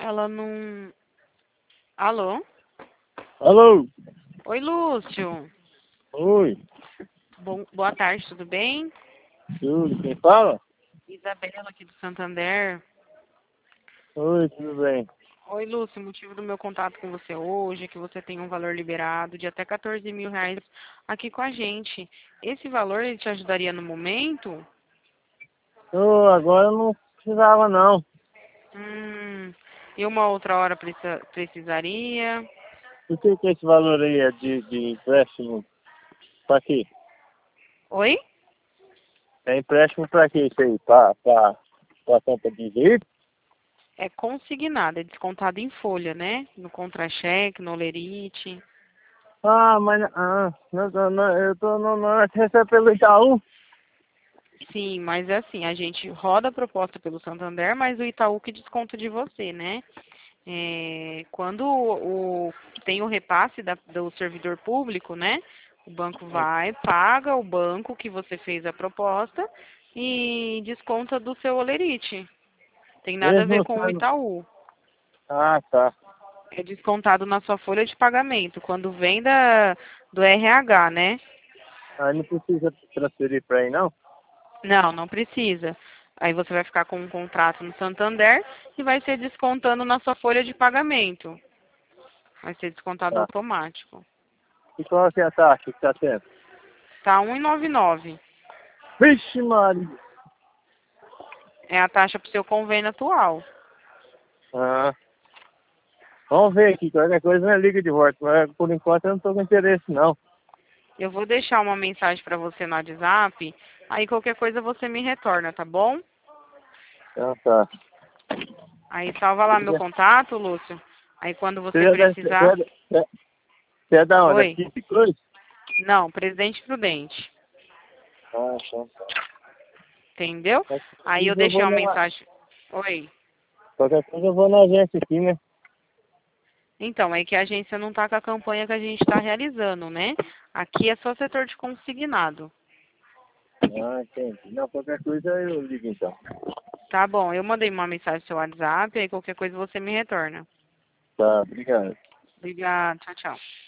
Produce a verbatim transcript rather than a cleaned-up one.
Ela não... Alô? Alô? Oi, Lúcio. Oi, Bom, boa tarde, tudo bem? tudo, quem fala? Isabela aqui do Santander. Oi, tudo bem. Oi, Lúcio. O motivo do meu contato com você hoje é que você tem um valor liberado de até quatorze mil reais aqui com a gente. Esse valor, ele te ajudaria no momento? Ô, agora eu não precisava não. Hum, e uma outra hora precisa, precisaria? Por que que esse valor aí é de, de empréstimo? Pra quê? Oi? É empréstimo pra quê isso aí? Pra, pra, pra conta de jeito? É consignado, é descontado em folha, né? No contra-cheque, no olerite. Ah, mas ah, não, não, não, eu tô no, no, recebe pelo Itaú? Sim, mas é assim, a gente roda a proposta pelo Santander, mas o Itaú que desconta de você, né? É, quando o, o- tem o repasse da- do servidor público, né? O banco vai, paga o banco que você fez a proposta e desconta do seu olerite. Tem nada a ver Mesmo com o sendo... Itaú. Ah, tá. É descontado na sua folha de pagamento, quando vem da, do R H, né? Aí não precisa transferir pra aí não? Não, não precisa. Aí você vai ficar com um contrato no Santander e vai ser descontando na sua folha de pagamento. Vai ser descontado Tá. automático. E qual que é a taxa que tá tendo? Tá um e noventa e nove. Vixe, Maria! É a taxa pro seu convênio atual. Ah, vamos ver aqui, qualquer coisa me liga de volta, mas por enquanto eu não tô com interesse não. Eu vou deixar uma mensagem para você no WhatsApp. Aí qualquer coisa você me retorna, tá bom? Então tá. Aí salva lá meu contato, Lúcio. Aí quando Você você já deve ser, você precisar. é, você é você é da onde? Oi? Aqui de Cruz? Não, Presidente Prudente. Ah, então tá. Entendeu? Qualquer Aí eu coisa eu deixei vou uma na, mensagem. Oi? qualquer coisa eu vou na agência aqui, né? Então, é que a agência não está com a campanha que a gente está realizando, né? Aqui é só setor de consignado. Ah, entendi. Não, qualquer coisa eu ligo então. Tá bom, eu mandei uma mensagem no seu WhatsApp, aí qualquer coisa você me retorna. Tá, obrigado. Obrigada, tchau, tchau.